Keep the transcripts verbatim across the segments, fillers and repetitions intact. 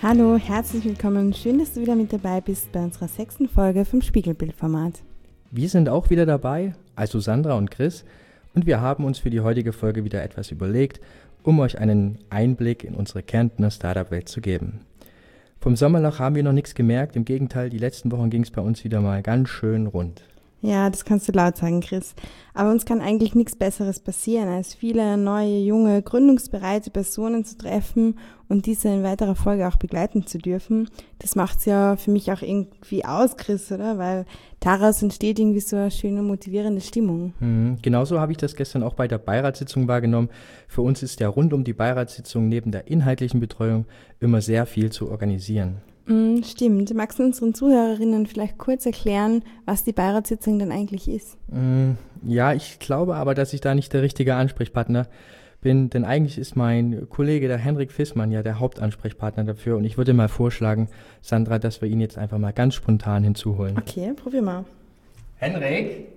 Hallo, herzlich willkommen. Schön, dass du wieder mit dabei bist bei unserer sechsten Folge vom Spiegelbildformat. Wir sind auch wieder dabei, also Sandra und Chris, und wir haben uns für die heutige Folge wieder etwas überlegt, um euch einen Einblick in unsere Kärntner Startup-Welt zu geben. Vom Sommerloch haben wir noch nichts gemerkt, im Gegenteil, die letzten Wochen ging es bei uns wieder mal ganz schön rund. Ja, das kannst du laut sagen, Chris. Aber uns kann eigentlich nichts Besseres passieren, als viele neue, junge, gründungsbereite Personen zu treffen und diese in weiterer Folge auch begleiten zu dürfen. Das macht's ja für mich auch irgendwie aus, Chris, oder? Weil daraus entsteht irgendwie so eine schöne, motivierende Stimmung. Mhm, genauso habe ich das gestern auch bei der Beiratssitzung wahrgenommen. Für uns ist ja rund um die Beiratssitzung neben der inhaltlichen Betreuung immer sehr viel zu organisieren. Mm, stimmt. Magst du unseren Zuhörerinnen vielleicht kurz erklären, was die Beiratssitzung denn eigentlich ist? Mm, ja, ich glaube aber, dass ich da nicht der richtige Ansprechpartner bin, denn eigentlich ist mein Kollege, der Henrik Fissmann, ja der Hauptansprechpartner dafür und ich würde mal vorschlagen, Sandra, dass wir ihn jetzt einfach mal ganz spontan hinzuholen. Okay, probier mal. Henrik?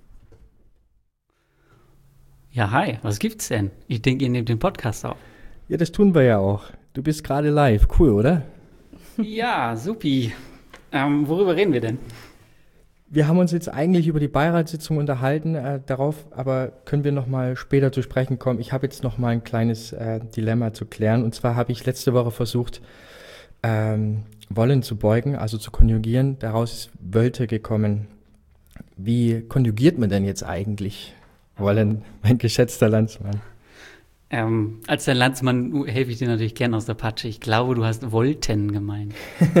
Ja, hi, was gibt's denn? Ich denke, ihr nehmt den Podcast auf. Ja, das tun wir ja auch. Du bist gerade live. Cool, oder? Ja, supi. Ähm, worüber reden wir denn? Wir haben uns jetzt eigentlich über die Beiratssitzung unterhalten, äh, darauf aber können wir noch mal später zu sprechen kommen. Ich habe jetzt noch mal ein kleines äh, Dilemma zu klären. Und zwar habe ich letzte Woche versucht, ähm, wollen zu beugen, also zu konjugieren. Daraus ist wollte gekommen. Wie konjugiert man denn jetzt eigentlich wollen, mein geschätzter Landsmann? Ähm, als dein Landsmann helfe ich dir natürlich gern aus der Patsche. Ich glaube, du hast wollten gemeint.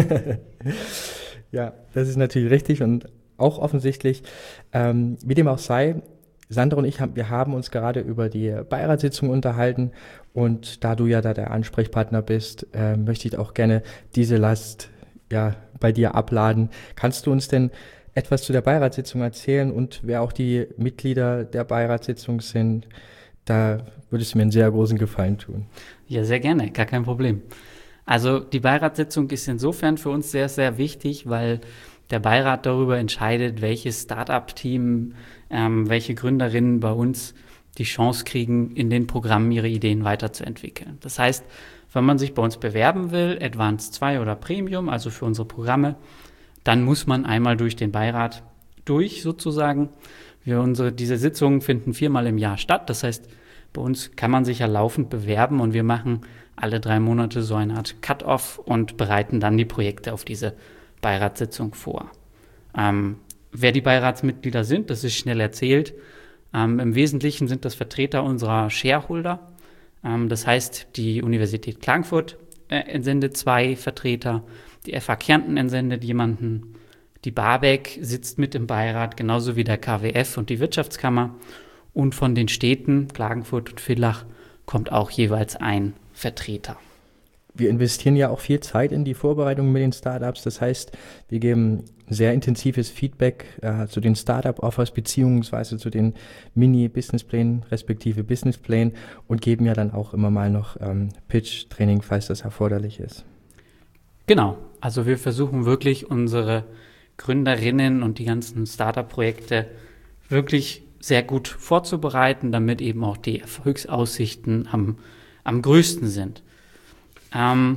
Ja, das ist natürlich richtig und auch offensichtlich. Ähm, wie dem auch sei, Sandra und ich, haben, wir haben uns gerade über die Beiratssitzung unterhalten und da du ja da der Ansprechpartner bist, äh, möchte ich auch gerne diese Last ja, bei dir abladen. Kannst du uns denn etwas zu der Beiratssitzung erzählen und wer auch die Mitglieder der Beiratssitzung sind? Da würde es mir einen sehr großen Gefallen tun. Ja, sehr gerne, gar kein Problem. Also die Beiratssitzung ist insofern für uns sehr, sehr wichtig, weil der Beirat darüber entscheidet, welches Start-up-Team, ähm, welche Gründerinnen bei uns die Chance kriegen, in den Programmen ihre Ideen weiterzuentwickeln. Das heißt, wenn man sich bei uns bewerben will, Advanced zwei oder Premium, also für unsere Programme, dann muss man einmal durch den Beirat durch sozusagen. Wir unsere, diese Sitzungen finden viermal im Jahr statt. Das heißt, bei uns kann man sich ja laufend bewerben und wir machen alle drei Monate so eine Art Cut-Off und bereiten dann die Projekte auf diese Beiratssitzung vor. Ähm, wer die Beiratsmitglieder sind, das ist schnell erzählt. Ähm, Im Wesentlichen sind das Vertreter unserer Shareholder. Ähm, das heißt, die Universität Klagenfurt äh, entsendet zwei Vertreter, die F H Kärnten entsendet jemanden, die BABEC sitzt mit im Beirat, genauso wie der K W F und die Wirtschaftskammer. Und von den Städten Klagenfurt und Villach kommt auch jeweils ein Vertreter. Wir investieren ja auch viel Zeit in die Vorbereitung mit den Startups. Das heißt, wir geben sehr intensives Feedback äh, zu den Startup-Offers beziehungsweise zu den Mini-Businessplänen respektive Businessplänen und geben ja dann auch immer mal noch ähm, Pitch-Training, falls das erforderlich ist. Genau, also wir versuchen wirklich unsere Gründerinnen und die ganzen Startup-Projekte wirklich sehr gut vorzubereiten, damit eben auch die Erfolgsaussichten am, am größten sind. Ähm,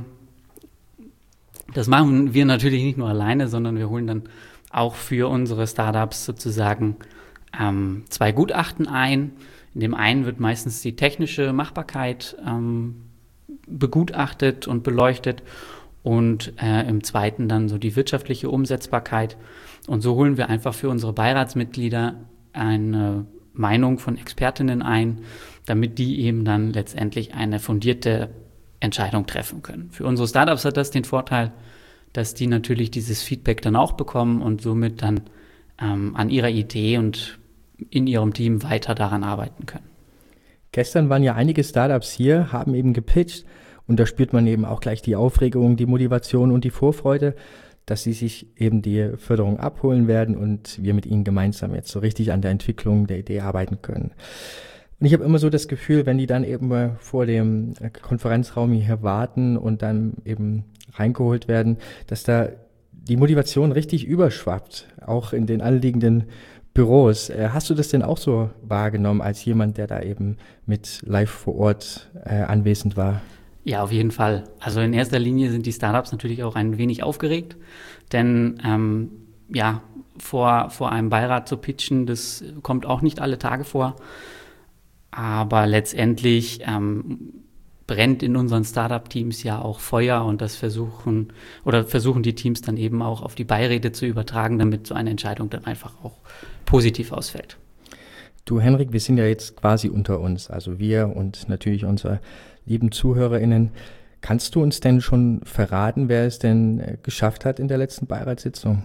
das machen wir natürlich nicht nur alleine, sondern wir holen dann auch für unsere Startups sozusagen ähm, zwei Gutachten ein. In dem einen wird meistens die technische Machbarkeit ähm, begutachtet und beleuchtet und äh, im zweiten dann so die wirtschaftliche Umsetzbarkeit. Und so holen wir einfach für unsere Beiratsmitglieder eine Meinung von Expertinnen ein, damit die eben dann letztendlich eine fundierte Entscheidung treffen können. Für unsere Startups hat das den Vorteil, dass die natürlich dieses Feedback dann auch bekommen und somit dann ähm, an ihrer Idee und in ihrem Team weiter daran arbeiten können. Gestern waren ja einige Startups hier, haben eben gepitcht und da spürt man eben auch gleich die Aufregung, die Motivation und die Vorfreude, dass sie sich eben die Förderung abholen werden und wir mit ihnen gemeinsam jetzt so richtig an der Entwicklung der Idee arbeiten können. Und ich habe immer so das Gefühl, wenn die dann eben vor dem Konferenzraum hier warten und dann eben reingeholt werden, dass da die Motivation richtig überschwappt, auch in den anliegenden Büros. Hast du das denn auch so wahrgenommen als jemand, der da eben mit live vor Ort äh, anwesend war? Ja, auf jeden Fall. Also in erster Linie sind die Startups natürlich auch ein wenig aufgeregt, denn ähm, ja, vor, vor einem Beirat zu pitchen, das kommt auch nicht alle Tage vor. Aber letztendlich ähm, brennt in unseren Startup-Teams ja auch Feuer und das versuchen oder versuchen die Teams dann eben auch auf die Beiräte zu übertragen, damit so eine Entscheidung dann einfach auch positiv ausfällt. Du, Henrik, wir sind ja jetzt quasi unter uns, also wir und natürlich unsere lieben ZuhörerInnen. Kannst du uns denn schon verraten, wer es denn geschafft hat in der letzten Beiratssitzung?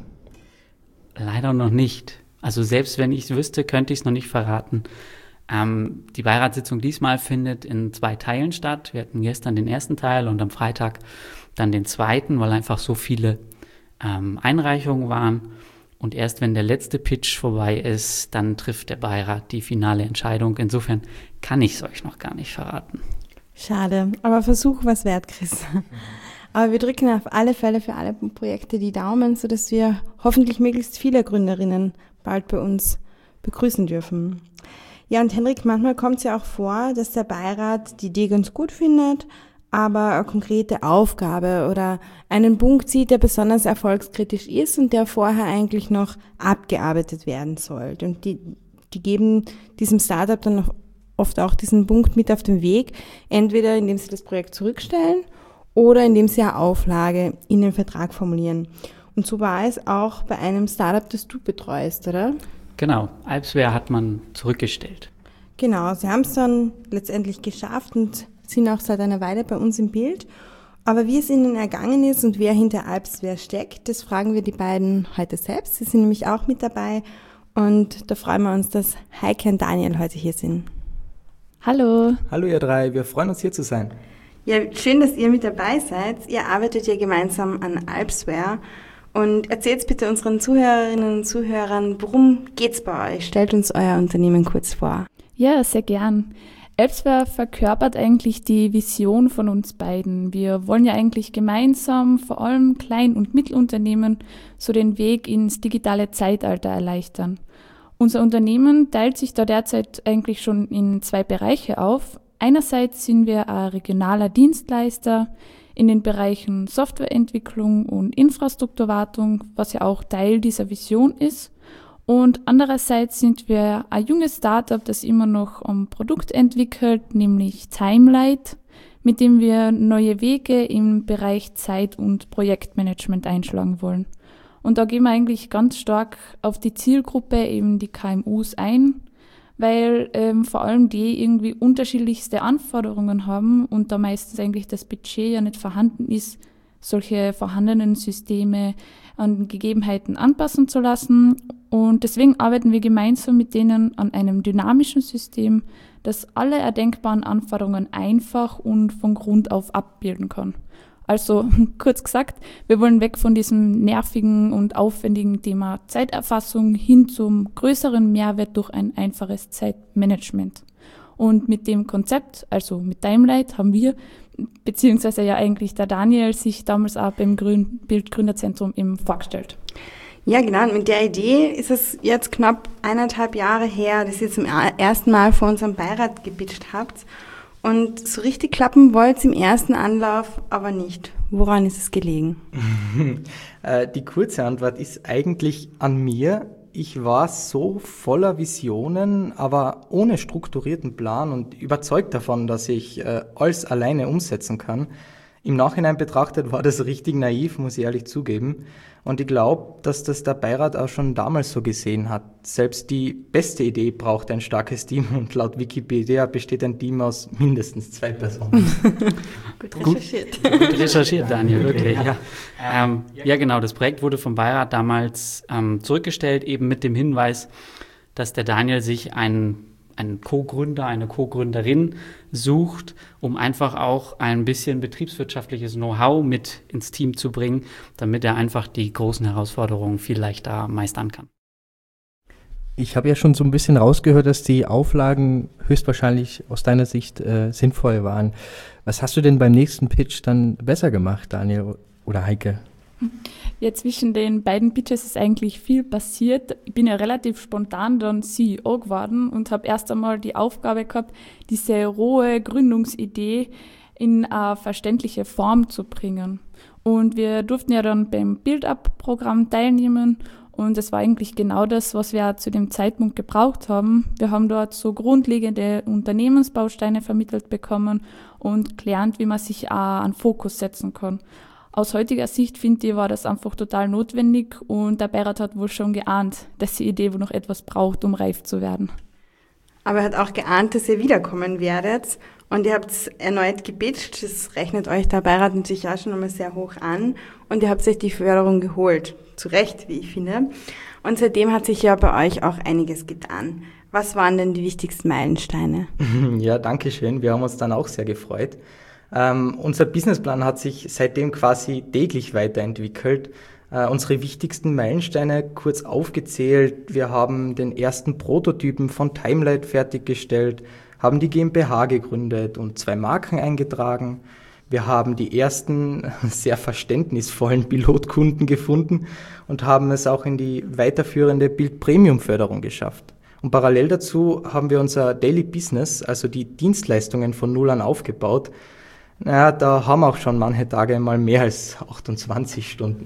Leider noch nicht. Also selbst wenn ich es wüsste, könnte ich es noch nicht verraten. Ähm, die Beiratssitzung diesmal findet in zwei Teilen statt. Wir hatten gestern den ersten Teil und am Freitag dann den zweiten, weil einfach so viele ähm, Einreichungen waren. Und erst wenn der letzte Pitch vorbei ist, dann trifft der Beirat die finale Entscheidung. Insofern kann ich es euch noch gar nicht verraten. Schade, aber Versuch was wert, Chris. Aber wir drücken auf alle Fälle für alle Projekte die Daumen, sodass wir hoffentlich möglichst viele Gründerinnen bald bei uns begrüßen dürfen. Ja, und Henrik, manchmal kommt es ja auch vor, dass der Beirat die Idee ganz gut findet, aber eine konkrete Aufgabe oder einen Punkt sieht, der besonders erfolgskritisch ist und der vorher eigentlich noch abgearbeitet werden sollte. Und die, die geben diesem Startup dann noch oft auch diesen Punkt mit auf den Weg, entweder indem sie das Projekt zurückstellen oder indem sie eine Auflage in den Vertrag formulieren. Und so war es auch bei einem Startup, das du betreust, oder? Genau, Alpsware hat man zurückgestellt. Genau, sie haben es dann letztendlich geschafft und sind auch seit einer Weile bei uns im Bild. Aber wie es ihnen ergangen ist und wer hinter Alpsware steckt, das fragen wir die beiden heute selbst. Sie sind nämlich auch mit dabei und da freuen wir uns, dass Heike und Daniel heute hier sind. Hallo. Hallo ihr drei, wir freuen uns hier zu sein. Ja, schön, dass ihr mit dabei seid. Ihr arbeitet ja gemeinsam an Alpsware. Und erzählt bitte unseren Zuhörerinnen und Zuhörern, worum geht's bei euch? Stellt uns euer Unternehmen kurz vor. Ja, sehr gern. Alpsware verkörpert eigentlich die Vision von uns beiden. Wir wollen ja eigentlich gemeinsam vor allem Klein- und Mittelunternehmen so den Weg ins digitale Zeitalter erleichtern. Unser Unternehmen teilt sich da derzeit eigentlich schon in zwei Bereiche auf. Einerseits sind wir ein regionaler Dienstleister in den Bereichen Softwareentwicklung und Infrastrukturwartung, was ja auch Teil dieser Vision ist. Und andererseits sind wir ein junges Startup, das immer noch ein Produkt entwickelt, nämlich Timelight, mit dem wir neue Wege im Bereich Zeit- und Projektmanagement einschlagen wollen. Und da gehen wir eigentlich ganz stark auf die Zielgruppe, eben die K M Us ein, weil ähm, vor allem die irgendwie unterschiedlichste Anforderungen haben und da meistens eigentlich das Budget ja nicht vorhanden ist, solche vorhandenen Systeme an Gegebenheiten anpassen zu lassen. Und deswegen arbeiten wir gemeinsam mit denen an einem dynamischen System, das alle erdenkbaren Anforderungen einfach und von Grund auf abbilden kann. Also kurz gesagt, wir wollen weg von diesem nervigen und aufwendigen Thema Zeiterfassung hin zum größeren Mehrwert durch ein einfaches Zeitmanagement. Und mit dem Konzept, also mit Timelight, haben wir, beziehungsweise ja eigentlich der Daniel, sich damals auch beim Grün Bildgründerzentrum eben vorgestellt. Ja, genau. Und mit der Idee ist es jetzt knapp eineinhalb Jahre her, dass ihr zum ersten Mal vor unserem Beirat gepitcht habt. Und so richtig klappen wollt es im ersten Anlauf aber nicht. Woran ist es gelegen? Die kurze Antwort ist eigentlich an mir. Ich war so voller Visionen, aber ohne strukturierten Plan und überzeugt davon, dass ich äh, alles alleine umsetzen kann. Im Nachhinein betrachtet war das richtig naiv, muss ich ehrlich zugeben. Und ich glaube, dass das der Beirat auch schon damals so gesehen hat. Selbst die beste Idee braucht ein starkes Team und laut Wikipedia besteht ein Team aus mindestens zwei Personen. Gut recherchiert. Gut, gut recherchiert, Daniel, wirklich. Ja. Ähm, ja, genau, das Projekt wurde vom Beirat damals ähm, zurückgestellt, eben mit dem Hinweis, dass der Daniel sich einen einen Co-Gründer, eine Co-Gründerin sucht, um einfach auch ein bisschen betriebswirtschaftliches Know-how mit ins Team zu bringen, damit er einfach die großen Herausforderungen viel leichter meistern kann. Ich habe ja schon so ein bisschen rausgehört, dass die Auflagen höchstwahrscheinlich aus deiner Sicht äh, sinnvoll waren. Was hast du denn beim nächsten Pitch dann besser gemacht, Daniel oder Heike? Ja, zwischen den beiden Pitches ist eigentlich viel passiert. Ich bin ja relativ spontan dann C E O geworden und habe erst einmal die Aufgabe gehabt, diese rohe Gründungsidee in eine verständliche Form zu bringen. Und wir durften ja dann beim Build-Up-Programm teilnehmen und es war eigentlich genau das, was wir zu dem Zeitpunkt gebraucht haben. Wir haben dort so grundlegende Unternehmensbausteine vermittelt bekommen und gelernt, wie man sich auch an Fokus setzen kann. Aus heutiger Sicht, finde ich, war das einfach total notwendig und der Beirat hat wohl schon geahnt, dass die Idee wohl noch etwas braucht, um reif zu werden. Aber er hat auch geahnt, dass ihr wiederkommen werdet und ihr habt es erneut gepitcht. Das rechnet euch der Beirat natürlich auch schon einmal sehr hoch an und ihr habt euch die Förderung geholt. Zu Recht, wie ich finde. Und seitdem hat sich ja bei euch auch einiges getan. Was waren denn die wichtigsten Meilensteine? Ja, danke schön. Wir haben uns dann auch sehr gefreut. Ähm, unser Businessplan hat sich seitdem quasi täglich weiterentwickelt. Äh, unsere wichtigsten Meilensteine kurz aufgezählt. Wir haben den ersten Prototypen von Timelight fertiggestellt, haben die GmbH gegründet und zwei Marken eingetragen. Wir haben die ersten sehr verständnisvollen Pilotkunden gefunden und haben es auch in die weiterführende Bild-Premium-Förderung geschafft. Und parallel dazu haben wir unser Daily Business, also die Dienstleistungen von Null an aufgebaut. Naja, da haben auch schon manche Tage mal mehr als achtundzwanzig Stunden.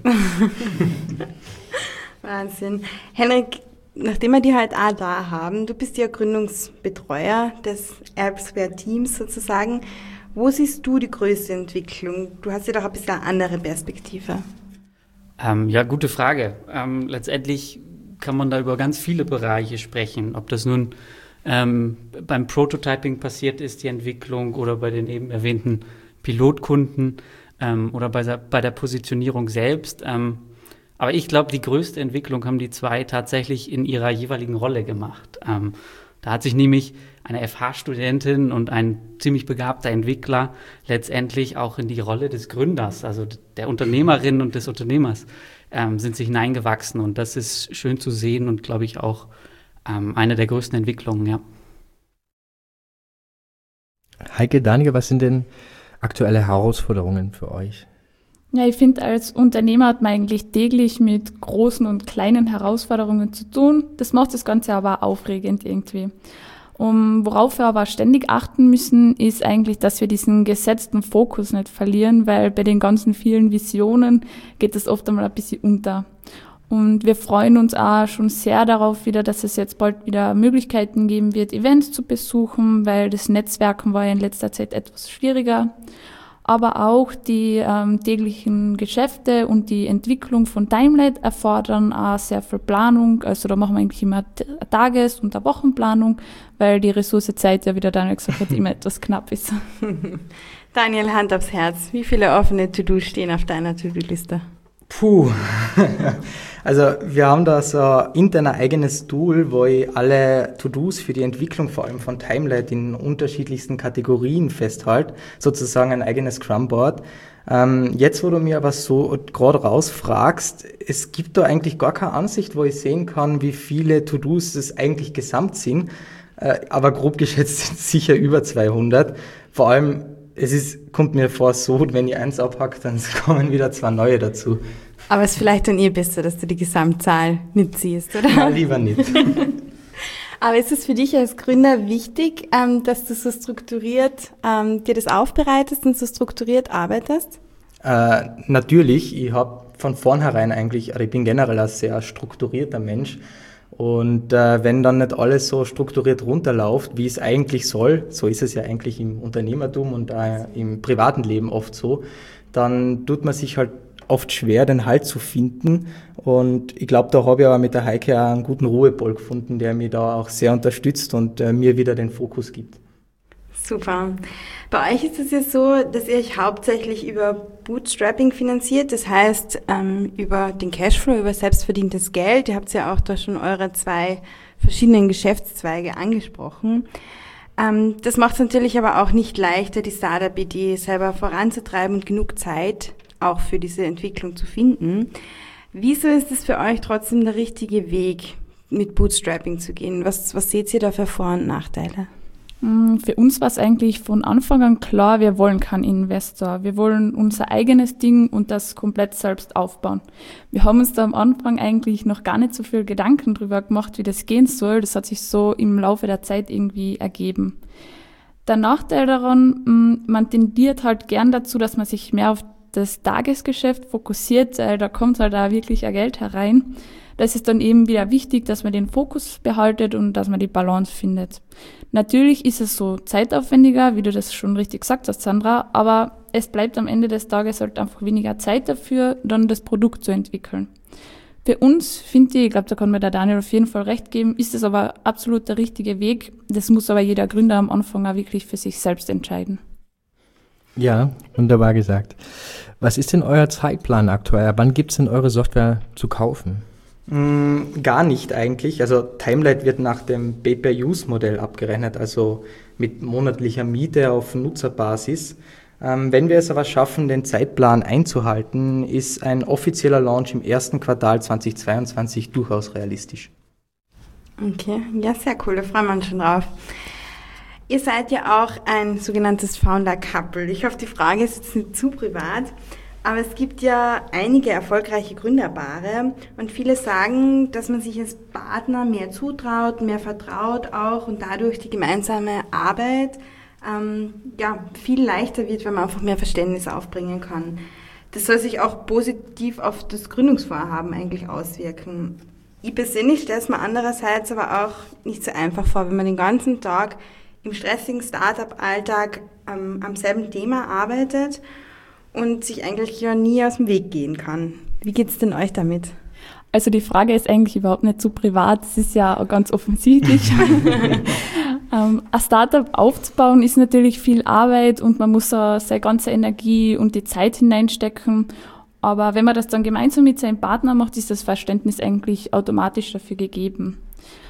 Wahnsinn. Henrik, nachdem wir die halt auch da haben, du bist ja Gründungsbetreuer des Erpsware-Teams sozusagen. Wo siehst du die größte Entwicklung? Du hast ja doch ein bisschen eine andere Perspektive. Ähm, ja, gute Frage. Ähm, letztendlich kann man da über ganz viele Bereiche sprechen. Ob das nun ähm, beim Prototyping passiert ist, die Entwicklung, oder bei den eben erwähnten Pilotkunden ähm, oder bei der, bei der Positionierung selbst. Ähm, aber ich glaube, die größte Entwicklung haben die zwei tatsächlich in ihrer jeweiligen Rolle gemacht. Ähm, da hat sich nämlich eine F H-Studentin und ein ziemlich begabter Entwickler letztendlich auch in die Rolle des Gründers, also der Unternehmerin und des Unternehmers, ähm, sind sich hineingewachsen. Und das ist schön zu sehen und, glaube ich, auch ähm, eine der größten Entwicklungen, ja. Heike, Daniel, was sind denn aktuelle Herausforderungen für euch? Ja, ich finde, als Unternehmer hat man eigentlich täglich mit großen und kleinen Herausforderungen zu tun. Das macht das Ganze aber aufregend irgendwie. Um, worauf wir aber ständig achten müssen, ist eigentlich, dass wir diesen gesetzten Fokus nicht verlieren, weil bei den ganzen vielen Visionen geht das oft einmal ein bisschen unter. Und wir freuen uns auch schon sehr darauf wieder, dass es jetzt bald wieder Möglichkeiten geben wird, Events zu besuchen, weil das Netzwerken war ja in letzter Zeit etwas schwieriger. Aber auch die ähm, täglichen Geschäfte und die Entwicklung von Timelight erfordern auch sehr viel Planung. Also da machen wir eigentlich immer eine Tages- und eine Wochenplanung, weil die Ressource Zeit, ja, wie der Daniel gesagt hat, immer etwas knapp ist. Daniel, Hand aufs Herz. Wie viele offene To-Dos stehen auf deiner To-Do-Liste? Puh, also wir haben da so intern ein eigenes Tool, wo ich alle To-Dos für die Entwicklung vor allem von Timelight in unterschiedlichsten Kategorien festhalte, sozusagen ein eigenes Scrum-Board. Ähm, jetzt, wo du mir aber so gerade rausfragst, es gibt da eigentlich gar keine Ansicht, wo ich sehen kann, wie viele To-Dos es eigentlich gesamt sind, äh, aber grob geschätzt sind es sicher über zweihundert. Vor allem es ist, kommt mir vor, so, wenn ich eins abhacke, dann kommen wieder zwei neue dazu. Aber es ist vielleicht dann eh besser, dass du die Gesamtzahl nicht siehst, oder? Nein, lieber nicht. Aber ist es für dich als Gründer wichtig, ähm, dass du so strukturiert ähm, dir das aufbereitest und so strukturiert arbeitest? Äh, natürlich, ich habe von vornherein eigentlich, ich bin generell ein sehr strukturierter Mensch. Und äh, wenn dann nicht alles so strukturiert runterläuft, wie es eigentlich soll, so ist es ja eigentlich im Unternehmertum und äh, im privaten Leben oft so, dann tut man sich halt oft schwer, den Halt zu finden. Und ich glaube, da habe ich aber mit der Heike auch einen guten Ruhepol gefunden, der mich da auch sehr unterstützt und äh, mir wieder den Fokus gibt. Super. Bei euch ist es ja so, dass ihr euch hauptsächlich über Bootstrapping finanziert, das heißt ähm, über den Cashflow, über selbstverdientes Geld. Ihr habt ja auch da schon eure zwei verschiedenen Geschäftszweige angesprochen. Ähm, das macht es natürlich aber auch nicht leichter, die Startup-Idee selber voranzutreiben und genug Zeit auch für diese Entwicklung zu finden. Wieso ist es für euch trotzdem der richtige Weg, mit Bootstrapping zu gehen? Was, was seht ihr da für Vor- und Nachteile? Für uns war es eigentlich von Anfang an klar, wir wollen keinen Investor. Wir wollen unser eigenes Ding und das komplett selbst aufbauen. Wir haben uns da am Anfang eigentlich noch gar nicht so viel Gedanken drüber gemacht, wie das gehen soll. Das hat sich so im Laufe der Zeit irgendwie ergeben. Der Nachteil daran, man tendiert halt gern dazu, dass man sich mehr auf das Tagesgeschäft fokussiert, weil da kommt halt auch wirklich ein Geld herein. Da ist es dann eben wieder wichtig, dass man den Fokus behaltet und dass man die Balance findet. Natürlich ist es so zeitaufwendiger, wie du das schon richtig gesagt hast, Sandra, aber es bleibt am Ende des Tages halt einfach weniger Zeit dafür, dann das Produkt zu entwickeln. Für uns, finde ich, ich glaube, da kann mir der Daniel auf jeden Fall recht geben, ist es aber absolut der richtige Weg. Das muss aber jeder Gründer am Anfang auch wirklich für sich selbst entscheiden. Ja, wunderbar gesagt. Was ist denn euer Zeitplan aktuell? Wann gibt es denn eure Software zu kaufen? Mm, gar nicht eigentlich. Also Timelight wird nach dem Pay-per-Use-Modell abgerechnet, also mit monatlicher Miete auf Nutzerbasis. Ähm, wenn wir es aber schaffen, den Zeitplan einzuhalten, ist ein offizieller Launch im ersten Quartal zweitausendzweiundzwanzig durchaus realistisch. Okay, ja, sehr cool, da freuen wir uns schon drauf. Ihr seid ja auch ein sogenanntes Founder-Couple. Ich hoffe, die Frage ist jetzt nicht zu privat, aber es gibt ja einige erfolgreiche Gründerpaare und viele sagen, dass man sich als Partner mehr zutraut, mehr vertraut auch und dadurch die gemeinsame Arbeit ähm, ja, viel leichter wird, weil man einfach mehr Verständnis aufbringen kann. Das soll sich auch positiv auf das Gründungsvorhaben eigentlich auswirken. Ich persönlich stelle es mir andererseits aber auch nicht so einfach vor, wenn man den ganzen Tag im stressigen Startup-Alltag ähm, am selben Thema arbeitet und sich eigentlich ja nie aus dem Weg gehen kann. Wie geht's denn euch damit? Also die Frage ist eigentlich überhaupt nicht so privat, es ist ja ganz offensichtlich. ähm, ein Startup aufzubauen ist natürlich viel Arbeit und man muss da seine ganze Energie und die Zeit hineinstecken. Aber wenn man das dann gemeinsam mit seinem Partner macht, ist das Verständnis eigentlich automatisch dafür gegeben.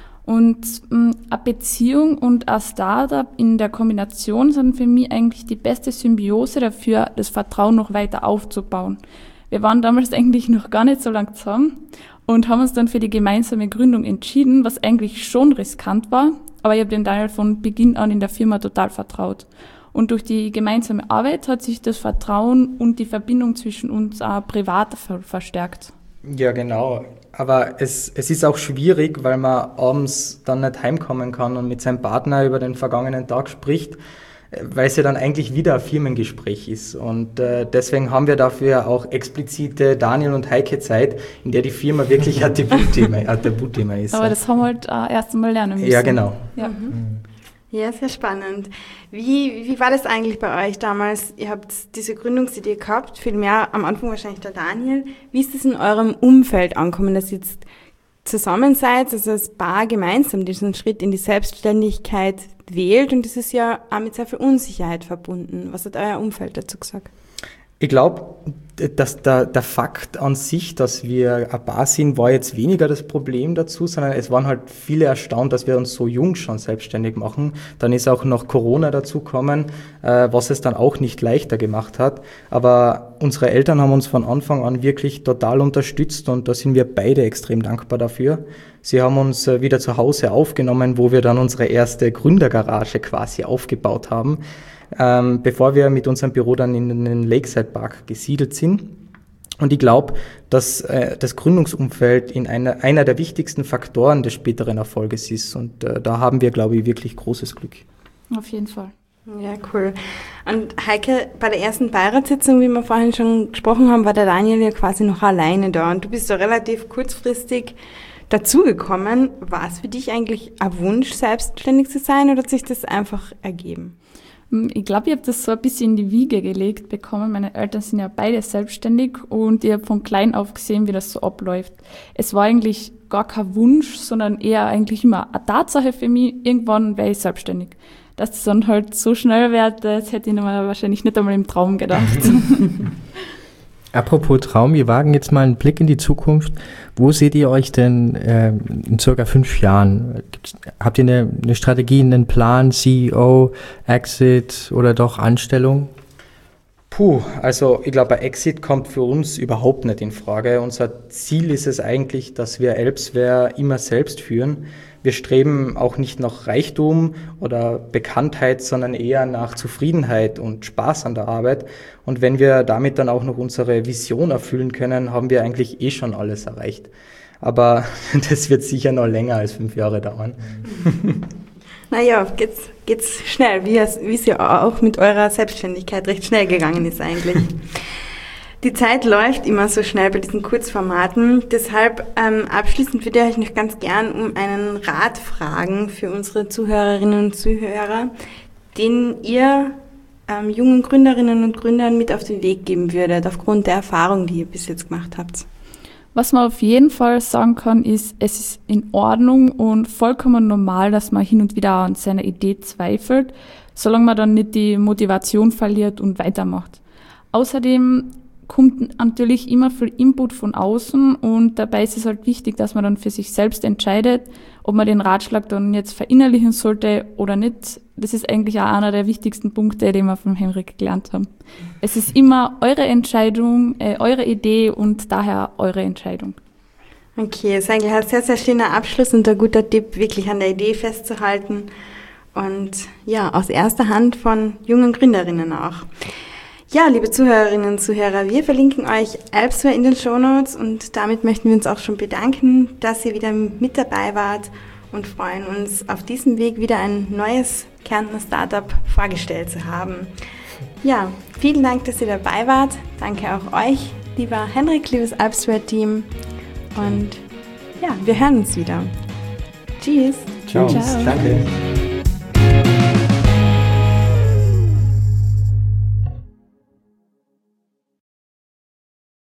Und mh, eine Beziehung und ein Startup in der Kombination sind für mich eigentlich die beste Symbiose dafür, das Vertrauen noch weiter aufzubauen. Wir waren damals eigentlich noch gar nicht so lang zusammen und haben uns dann für die gemeinsame Gründung entschieden, was eigentlich schon riskant war, aber ich habe dem Daniel von Beginn an in der Firma total vertraut. Und durch die gemeinsame Arbeit hat sich das Vertrauen und die Verbindung zwischen uns auch privat verstärkt. Ja, genau. Aber es, es ist auch schwierig, weil man abends dann nicht heimkommen kann und mit seinem Partner über den vergangenen Tag spricht, weil es ja dann eigentlich wieder ein Firmengespräch ist. Und äh, deswegen haben wir dafür auch explizite Daniel- und Heike-Zeit, in der die Firma wirklich ein Tabuthema, ein Tabuthema ist. Aber das haben wir halt äh, erst einmal lernen müssen. Ja, genau. Ja. Mhm. Ja, sehr spannend. Wie, wie war das eigentlich bei euch damals? Ihr habt diese Gründungsidee gehabt, viel mehr am Anfang wahrscheinlich der Daniel. Wie ist es in eurem Umfeld angekommen, dass ihr jetzt zusammen seid, also als Paar gemeinsam diesen Schritt in die Selbstständigkeit wählt? Und das ist ja auch mit sehr viel Unsicherheit verbunden. Was hat euer Umfeld dazu gesagt? Ich glaube, dass der, der Fakt an sich, dass wir ein Paar sind, war jetzt weniger das Problem dazu, sondern es waren halt viele erstaunt, dass wir uns so jung schon selbstständig machen. Dann ist auch noch Corona dazugekommen, äh, was es dann auch nicht leichter gemacht hat. Aber unsere Eltern haben uns von Anfang an wirklich total unterstützt und da sind wir beide extrem dankbar dafür. Sie haben uns äh, wieder zu Hause aufgenommen, wo wir dann unsere erste Gründergarage quasi aufgebaut haben. Ähm, bevor wir mit unserem Büro dann in den Lakeside Park gesiedelt sind. Und ich glaube, dass äh, das Gründungsumfeld in einer, einer der wichtigsten Faktoren des späteren Erfolges ist. Und äh, da haben wir, glaube ich, wirklich großes Glück. Auf jeden Fall. Ja, cool. Und Heike, bei der ersten Beiratssitzung, wie wir vorhin schon gesprochen haben, war der Daniel ja quasi noch alleine da. Und du bist so relativ kurzfristig dazugekommen. War es für dich eigentlich ein Wunsch, selbstständig zu sein, oder hat sich das einfach ergeben? Ich glaube, ich habe das so ein bisschen in die Wiege gelegt bekommen. Meine Eltern sind ja beide selbstständig und ich habe von klein auf gesehen, wie das so abläuft. Es war eigentlich gar kein Wunsch, sondern eher eigentlich immer eine Tatsache für mich. Irgendwann wäre ich selbstständig. Dass das dann halt so schnell wird, das hätte ich mir wahrscheinlich nicht einmal im Traum gedacht. Apropos Traum, wir wagen jetzt mal einen Blick in die Zukunft. Wo seht ihr euch denn äh, in circa fünf Jahren? Gibt's, habt ihr eine, eine Strategie, einen Plan, C E O, Exit oder doch Anstellung? Puh, also ich glaube, ein Exit kommt für uns überhaupt nicht in Frage. Unser Ziel ist es eigentlich, dass wir Elbsware immer selbst führen. Wir streben auch nicht nach Reichtum oder Bekanntheit, sondern eher nach Zufriedenheit und Spaß an der Arbeit. Und wenn wir damit dann auch noch unsere Vision erfüllen können, haben wir eigentlich eh schon alles erreicht. Aber das wird sicher noch länger als fünf Jahre dauern. Naja, geht's, geht's schnell, wie es, wie es ja auch mit eurer Selbstständigkeit recht schnell gegangen ist eigentlich. Die Zeit läuft immer so schnell bei diesen Kurzformaten. Deshalb ähm, abschließend würde ich euch noch ganz gern um einen Rat fragen für unsere Zuhörerinnen und Zuhörer, den ihr ähm, jungen Gründerinnen und Gründern mit auf den Weg geben würdet, aufgrund der Erfahrung, die ihr bis jetzt gemacht habt. Was man auf jeden Fall sagen kann, ist, es ist in Ordnung und vollkommen normal, dass man hin und wieder an seiner Idee zweifelt, solange man dann nicht die Motivation verliert und weitermacht. Außerdem kommt natürlich immer viel Input von außen und dabei ist es halt wichtig, dass man dann für sich selbst entscheidet, ob man den Ratschlag dann jetzt verinnerlichen sollte oder nicht. Das ist eigentlich auch einer der wichtigsten Punkte, den wir von Henrik gelernt haben. Es ist immer eure Entscheidung, äh, eure Idee und daher eure Entscheidung. Okay, das ist eigentlich ein sehr, sehr schöner Abschluss und ein guter Tipp, wirklich an der Idee festzuhalten und ja, aus erster Hand von jungen Gründerinnen auch. Ja, liebe Zuhörerinnen und Zuhörer, wir verlinken euch Alpsware in den Shownotes und damit möchten wir uns auch schon bedanken, dass ihr wieder mit dabei wart und freuen uns auf diesem Weg wieder ein neues Kärntner Startup vorgestellt zu haben. Ja, vielen Dank, dass ihr dabei wart. Danke auch euch, lieber Henrik, liebes Alpsware-Team und ja, wir hören uns wieder. Tschüss. Ciao. Ciao. Danke.